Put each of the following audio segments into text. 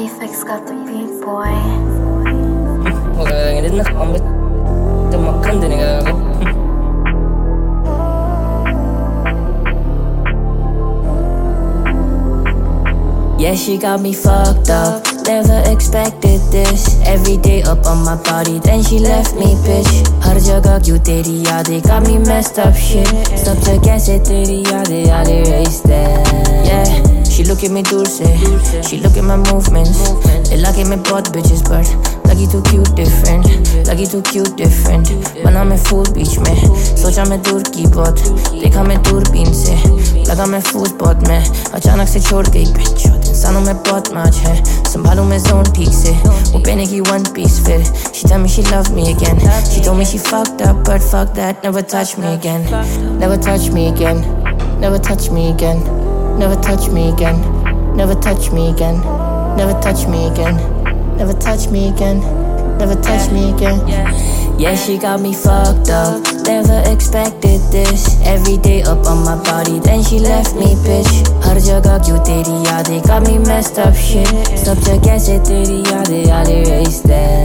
Prefix got the beat, boy. Magaganda na kamit. Tumakanda na gago. Yeah, she got me fucked up. Never expected this. Every day up on my body, then she left me, bitch. हर जगह क्यों तेरी यादें got me messed up shit. सब जगह से तेरी यादें I'll erase them. Yeah, she look at me दूर से. She look at my movements. इलाके में बहुत bitches but लगी तू cute different. लगी तू cute different. बना मैं फूल बीच में. सोचा मैं दूर की बहुत. देखा मैं दूरबीन से. लगा मैं फूल बहुत में. अचानक से छोड़ गई bitch. इंसानों में बहुत माच है. संभालूं मैं zone ठीक से. वो पहने की one piece फिर. She tell me she love me again. She told me she fucked up but fuck that. Never touch me again. Never touch me again. Never touch me again. Never touch me again. Never touch me again. Never touch me again. Never touch me again. Never touch me again. Yeah, she got me fucked up. Never expected this. Every day up on my body, then she left me, bitch. हर जगह क्यों तेरी यादें got me messed up shit. सब जगह से तेरी यादें I'll erase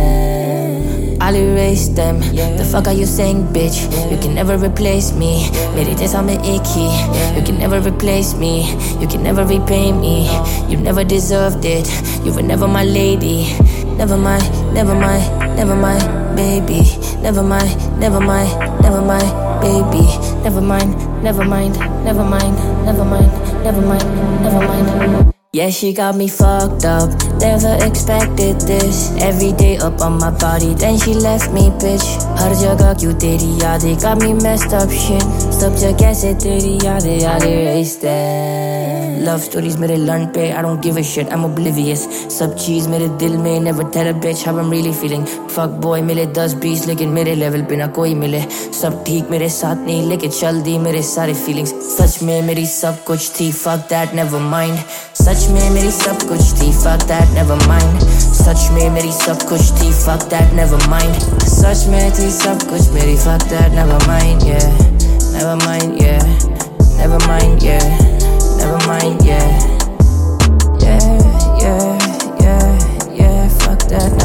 them. I'll erase them. The fuck are you saying, bitch? You can never replace me. मेरे जैसा मैं एक ही. You can never replace me. You can never repay me. You never deserved it. You were never my lady. Never mind, never mind, never mind, baby. Never mind, never mind, never mind, baby. Never mind, never mind, never mind, never mind, never mind, never mind. Yeah, she got me fucked up. Never expected this. Every day up on my body, then she left me, bitch. हर जगह क्यों तेरी यादें got me messed up shit. सब जगह से तेरी यादें I'll erase them. Love stories मेरे लन पे I don't give a shit, I'm oblivious. सब चीज मेरे दिल में never tell a bitch how I'm really feeling. Fuck boy मिले 10-20 लेकिन मेरे level पे ना कोई मिले. सब ठीक मेरे साथ नहीं लेके चल दी मेरे सारे feelings. सच में मेरी सब कुछ थी, fuck that never mind. सच में मेरी सब कुछ थी, fuck that never mind. सच में मेरी सब कुछ थी, fuck that never mind. सच में थी सब कुछ मेरी, fuck that never mind, yeah. Never mind, yeah. Never mind, yeah. Never mind, yeah. Yeah, yeah, yeah, yeah, fuck that.